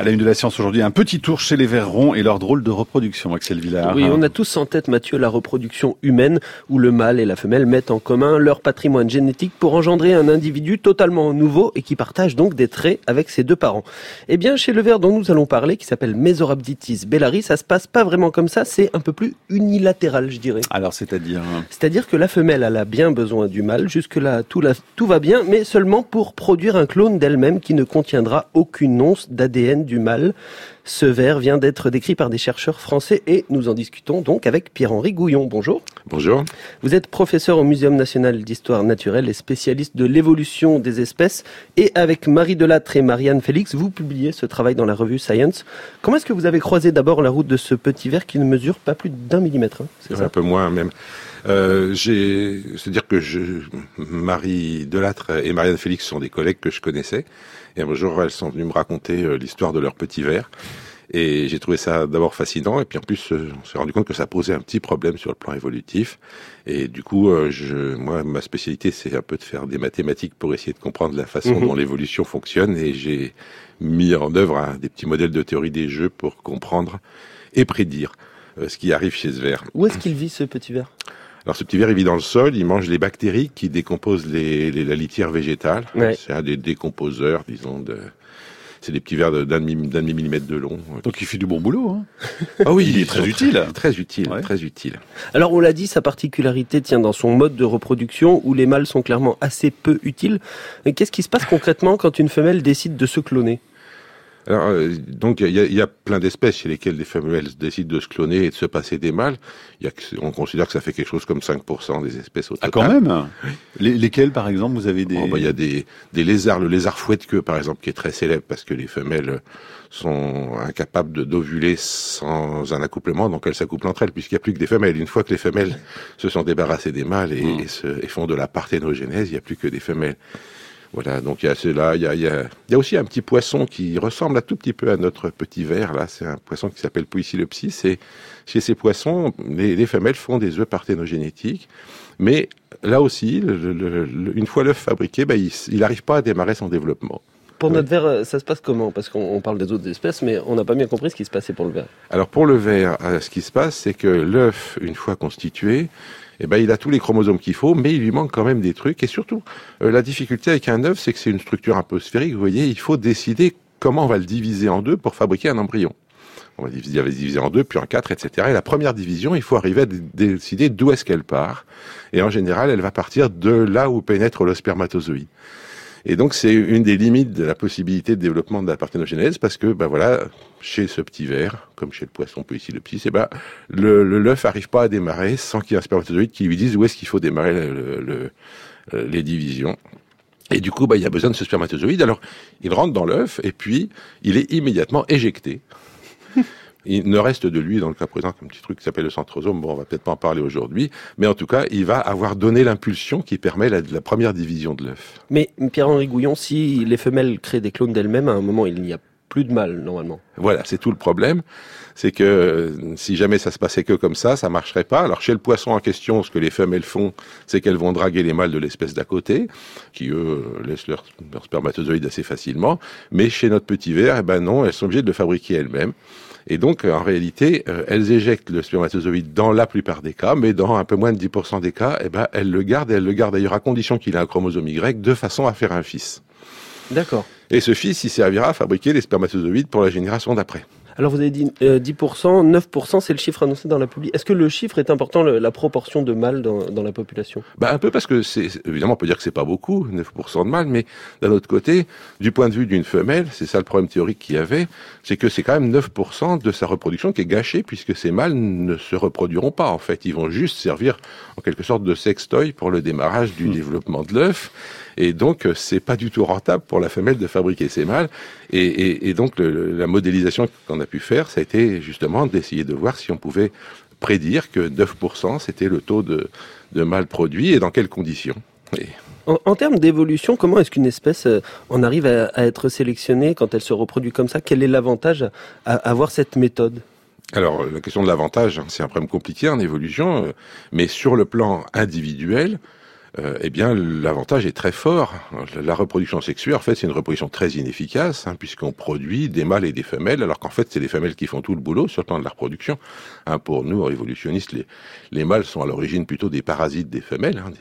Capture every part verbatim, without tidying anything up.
À la une de la science aujourd'hui, un petit tour chez les vers ronds et leur drôle de reproduction, Axel Villard. Oui, on a tous en tête, Mathieu, la reproduction humaine, où le mâle et la femelle mettent en commun leur patrimoine génétique pour engendrer un individu totalement nouveau et qui partage donc des traits avec ses deux parents. Eh bien, chez le ver dont nous allons parler, qui s'appelle Mesorhabditis bellari, ça se passe pas vraiment comme ça, c'est un peu plus unilatéral, je dirais. Alors, c'est-à-dire C'est-à-dire que la femelle, elle a bien besoin du mâle, jusque-là, tout, la, tout va bien, mais seulement pour produire un clone d'elle-même qui ne contiendra aucune once d'A D N du mâle. Ce ver vient d'être décrit par des chercheurs français et nous en discutons donc avec Pierre-Henri Gouillon. Bonjour. Bonjour. Vous êtes professeur au Muséum national d'histoire naturelle et spécialiste de l'évolution des espèces. Et avec Marie Delattre et Marianne Félix, vous publiez ce travail dans la revue Science. Comment est-ce que vous avez croisé d'abord la route de ce petit ver qui ne mesure pas plus d'un millimètre, hein, c'est ça ? Un peu moins même. Euh, j'ai, c'est-à-dire que je, Marie Delattre et Marianne Félix sont des collègues que je connaissais. Et un jour, elles sont venues me raconter euh, l'histoire de leur petit ver. Et j'ai trouvé ça d'abord fascinant. Et puis en plus, euh, on s'est rendu compte que ça posait un petit problème sur le plan évolutif. Et du coup, euh, je, moi, ma spécialité, c'est un peu de faire des mathématiques pour essayer de comprendre la façon mmh. dont l'évolution fonctionne. Et j'ai mis en œuvre hein, des petits modèles de théorie des jeux pour comprendre et prédire euh, ce qui arrive chez ce ver. Où est-ce qu'il vit, ce petit ver ? Alors ce petit ver, il vit dans le sol, il mange les bactéries qui décomposent les, les, la litière végétale. Ouais. C'est un des décomposeurs, disons, de... c'est des petits vers de, d'un, demi, d'un demi-millimètre de long. Donc il fait du bon boulot. Hein. Ah oui, il est très utile. Très, très utile, ouais. très utile. Alors on l'a dit, sa particularité tient dans son mode de reproduction où les mâles sont clairement assez peu utiles. Mais qu'est-ce qui se passe concrètement quand une femelle décide de se cloner ? Alors, euh, donc, il y a, y a plein d'espèces chez lesquelles les femelles décident de se cloner et de se passer des mâles. Y a, on considère que ça fait quelque chose comme cinq pour cent des espèces au total. Ah, quand même. Les, Lesquelles, par exemple, vous avez des... Il oh, bah, y a des, des lézards, le lézard fouette-queue, par exemple, qui est très célèbre parce que les femelles sont incapables de, d'ovuler sans un accouplement, donc elles s'accouplent entre elles, puisqu'il n'y a plus que des femelles. Une fois que les femelles se sont débarrassées des mâles et, mmh. et, se, et font de la parthénogenèse, il n'y a plus que des femelles. Voilà, donc il y a cela, il y a, il y a, il y a aussi un petit poisson qui ressemble un tout petit peu à notre petit ver, là, c'est un poisson qui s'appelle Poikilepsis, et chez ces poissons, les, les femelles font des œufs parthénogénétiques, mais là aussi, le, le, le, une fois l'œuf fabriqué, ben, il n'arrive pas à démarrer son développement. Pour notre ouais. ver, ça se passe comment ? Parce qu'on parle des autres espèces, mais on n'a pas bien compris ce qui se passait pour le ver. Alors pour le ver, ce qui se passe, c'est que l'œuf, une fois constitué, eh ben, il a tous les chromosomes qu'il faut, mais il lui manque quand même des trucs. Et surtout, euh, la difficulté avec un œuf, c'est que c'est une structure un peu sphérique. Vous voyez, il faut décider comment on va le diviser en deux pour fabriquer un embryon. On va diviser, va diviser en deux, puis en quatre, et cetera. Et la première division, il faut arriver à d- décider d'où est-ce qu'elle part. Et en général, elle va partir de là où pénètre le spermatozoïde. Et donc, c'est une des limites de la possibilité de développement de la parthénogenèse, parce que, ben voilà, chez ce petit ver, comme chez le poisson Poikilepsis, eh ben, le, le, l'œuf arrive pas à démarrer sans qu'il y ait un spermatozoïde qui lui dise où est-ce qu'il faut démarrer le, le, le, les divisions. Et du coup, ben, il y a besoin de ce spermatozoïde. Alors, il rentre dans l'œuf, et puis, il est immédiatement éjecté. Il ne reste de lui, dans le cas présent, qu'un petit truc qui s'appelle le centrosome. Bon, on va peut-être pas en parler aujourd'hui. Mais en tout cas, il va avoir donné l'impulsion qui permet la, la première division de l'œuf. Mais Pierre-Henri Gouillon, si les femelles créent des clones d'elles-mêmes, à un moment, il n'y a plus de mâles, normalement. Voilà, c'est tout le problème. C'est que euh, si jamais ça se passait que comme ça, ça marcherait pas. Alors, chez le poisson en question, ce que les femelles font, c'est qu'elles vont draguer les mâles de l'espèce d'à côté, qui, eux, laissent leur, leur spermatozoïde assez facilement. Mais chez notre petit ver, eh ben non, elles sont obligées de le fabriquer elles-mêmes. Et donc, en réalité, euh, elles éjectent le spermatozoïde dans la plupart des cas, mais dans un peu moins de dix pour cent des cas, eh ben, elles le gardent, et elles le gardent d'ailleurs à condition qu'il ait un chromosome Y, de façon à faire un fils. D'accord. Et ce fils, il servira à fabriquer les spermatozoïdes pour la génération d'après. Alors vous avez dit euh, dix pour cent, neuf pour cent, c'est le chiffre annoncé dans la publi. Est-ce que le chiffre est important, le, la proportion de mâles dans, dans la population ? Bah un peu parce que c'est évidemment on peut dire que c'est pas beaucoup, neuf pour cent de mâles, mais d'un autre côté, du point de vue d'une femelle, c'est ça le problème théorique qu'il y avait, c'est que c'est quand même neuf pour cent de sa reproduction qui est gâchée puisque ces mâles ne se reproduiront pas en fait, ils vont juste servir en quelque sorte de sextoy pour le démarrage du mmh. développement de l'œuf. Et donc, c'est pas du tout rentable pour la femelle de fabriquer ses mâles. Et, et, et donc, le, la modélisation qu'on a pu faire, ça a été justement d'essayer de voir si on pouvait prédire que neuf pour cent, c'était le taux de, de mâles produits et dans quelles conditions. Et... En, en termes d'évolution, comment est-ce qu'une espèce euh, en arrive à, à être sélectionnée quand elle se reproduit comme ça ? Quel est l'avantage à, à avoir cette méthode ? Alors, la question de l'avantage, hein, c'est un problème compliqué en évolution, euh, mais sur le plan individuel, euh, eh bien l'avantage est très fort. La reproduction sexuée, en fait, c'est une reproduction très inefficace, hein, puisqu'on produit des mâles et des femelles, alors qu'en fait, c'est les femelles qui font tout le boulot sur le plan de la reproduction. Hein, pour nous, évolutionnistes, les, les mâles sont à l'origine plutôt des parasites des femelles. Hein,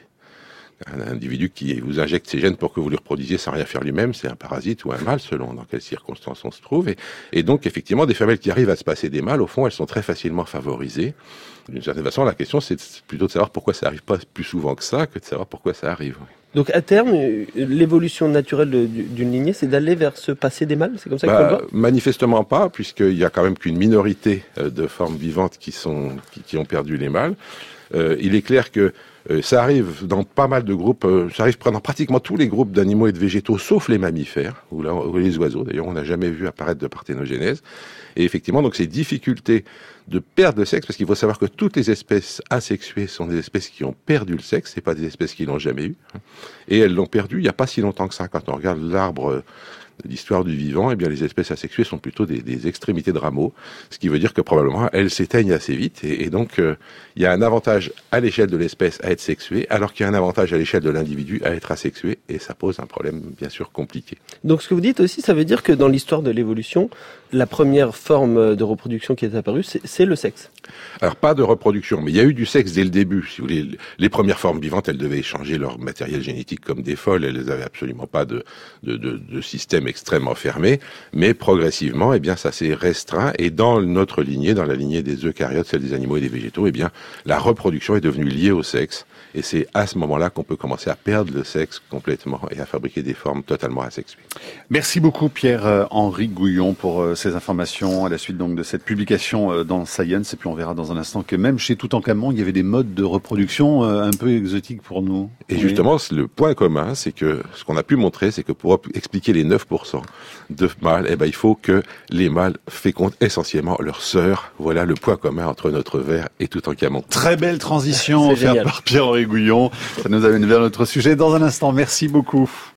un individu qui vous injecte ses gènes pour que vous les reproduisiez sans rien faire lui-même, c'est un parasite ou un mâle, selon dans quelles circonstances on se trouve. Et, et donc, effectivement, des femelles qui arrivent à se passer des mâles, au fond, elles sont très facilement favorisées. D'une certaine façon, la question, c'est plutôt de savoir pourquoi ça arrive pas plus souvent que ça, que de savoir pourquoi ça arrive. Donc, à terme, l'évolution naturelle d'une lignée, c'est d'aller vers ce passé des mâles? C'est comme ça bah, qu'on le voit? Manifestement pas, puisqu'il y a quand même qu'une minorité de formes vivantes qui, sont, qui, qui ont perdu les mâles. Euh, il est clair que Euh, ça arrive dans pas mal de groupes, euh, ça arrive dans pratiquement tous les groupes d'animaux et de végétaux, sauf les mammifères, ou, là, ou les oiseaux. D'ailleurs, on n'a jamais vu apparaître de parthénogenèse. Et effectivement, donc ces difficultés de perte de sexe, parce qu'il faut savoir que toutes les espèces asexuées sont des espèces qui ont perdu le sexe, c'est pas des espèces qui l'ont jamais eu. Et elles l'ont perdu il n'y a pas si longtemps que ça. Quand on regarde l'arbre de l'histoire du vivant, eh bien les espèces asexuées sont plutôt des, des extrémités de rameaux, ce qui veut dire que probablement elles s'éteignent assez vite. Et, et donc, euh, il y a un avantage à l'échelle de l'espèce à être sexuée, alors qu'il y a un avantage à l'échelle de l'individu à être asexué, et ça pose un problème bien sûr compliqué. Donc ce que vous dites aussi, ça veut dire que dans l'histoire de l'évolution, la première forme de reproduction qui est apparue, c'est le sexe. Alors pas de reproduction, mais il y a eu du sexe dès le début. Si vous voulez, les premières formes vivantes, elles devaient échanger leur matériel génétique comme des folles. Elles n'avaient absolument pas de, de, de, de système extrêmement fermé. Mais progressivement, eh bien, ça s'est restreint. Et dans notre lignée, dans la lignée des eucaryotes, celle des animaux et des végétaux, eh bien, la reproduction est devenue liée au sexe. Et c'est à ce moment-là qu'on peut commencer à perdre le sexe complètement et à fabriquer des formes totalement asexuées. Merci beaucoup Pierre-Henri Gouillon pour ces informations à la suite donc de cette publication dans Science. Et puis on verra dans un instant que même chez Toutankhamon, il y avait des modes de reproduction un peu exotiques pour nous. Et oui. Justement, le point commun, c'est que ce qu'on a pu montrer, c'est que pour expliquer les neuf pour cent de mâles, eh ben, il faut que les mâles fécondent essentiellement leurs sœurs. Voilà le point commun entre notre ver et Toutankhamon. Très belle transition offerte par Pierre-Henri Gouillon. Ça nous amène vers notre sujet dans un instant. Merci beaucoup.